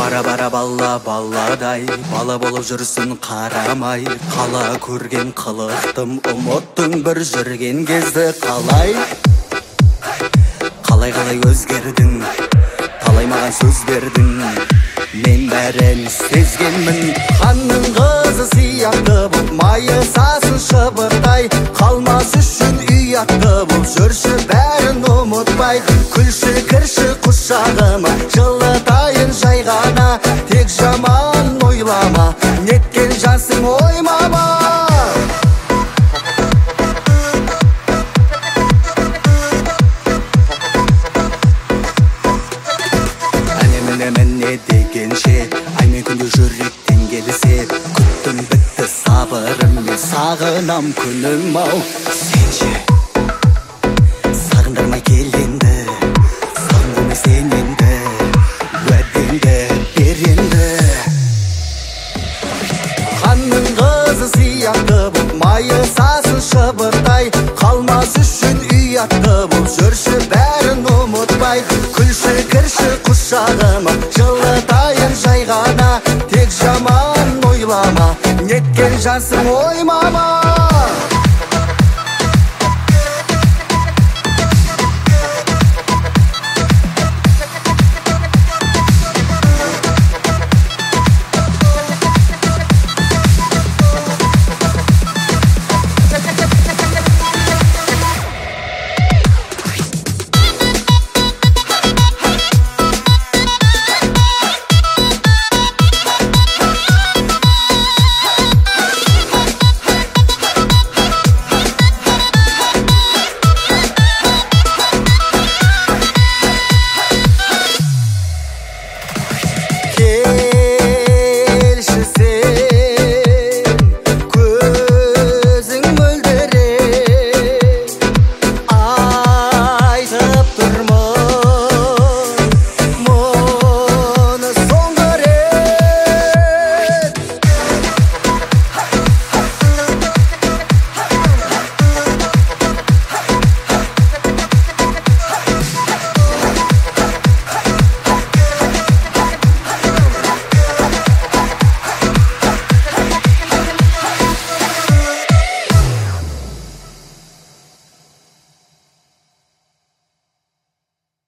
Бара-бара балла-балладай, бала болып жүрсін қарамай. Қала көрген қылықтым, ұмыттың бір жүрген кезді қалай. Қалай өзгердің, талай маған сөз бердің. Мен бәрін сезгенмін, ханның қызы сияқты бұл майы сасын шыбыртай. Қалмас үшін ұятты бұл жүрші бәрін ұмытпай. Күлші кірші құшағыма жылытайын жай ғана. Тек жаман ойлама, неткен жансың оймама. Міне дегенше ай мен күнде жүректен келсе. Күттім бітті сабырым, мен сағынам күнім ау. Сен ше сағындырмай кел енді, сағындырмай сен енді, уәдеңді бер енді. Ханның қызы сияқты бұл майы сасын шыбыртай. Қалмас үшін ұятты бұл жүрші бәрін ұмытпай. Күлші кірші құшағыма жылытайын жай ғана. Тек жаман ойлама, неткен жансың оймама.